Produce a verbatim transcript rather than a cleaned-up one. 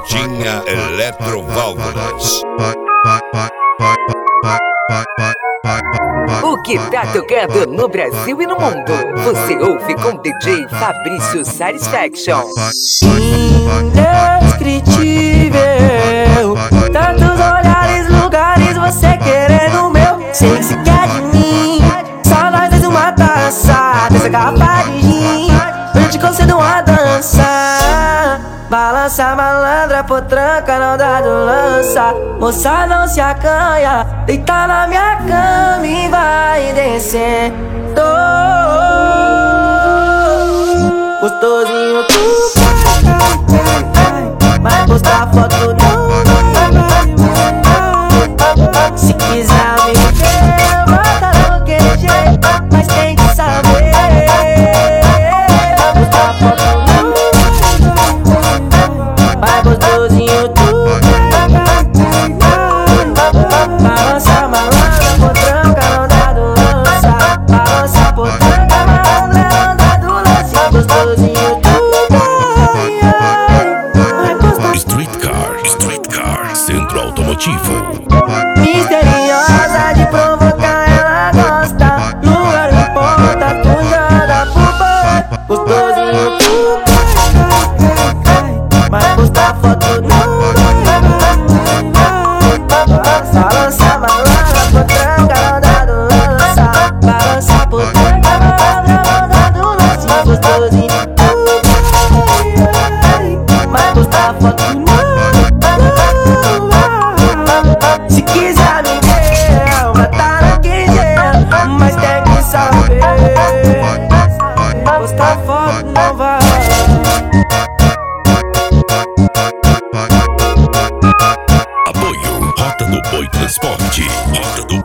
Fadinha Eletroválvulas. O que tá tocando no Brasil e no mundo, você ouve com D J Fabrício Satisfaction. Indescritível, tantos olhares, lugares, você querendo o meu. Sei que se quer de mim, só nós dois uma taça dessa garrafa de gin. Eu te concedo uma dança. Balança malandra, potranca, não dá do lança. Moça, não se acanha, deita na minha cama e vai descendo. Gostosinho tu vai postar foto não vai. Se quiser me ver, bota daquele jeito, mas tem que saber. Vai postar foto não vai, gostosinho tu balança malandra, potranca, não dá do lança. Balança potranca, malandra, não dá do lance. Gostosinho tu Streetcar, Streetcar, Centro Automotivo. misteriosa de provocar, ela gosta. Lugar não importa, punhada pro boy. Gostosinho tu mas postar foto não. Balança malandra, potranca, não dá do lança. Balança potranca, malandra, não dá do lance. Gostosinho tu mas postar foto não. Se quiser me ver, matar naquele jeito, mas tem que saber. Postar foto não vai. Apoio Rota do Boi Transporte. Rota do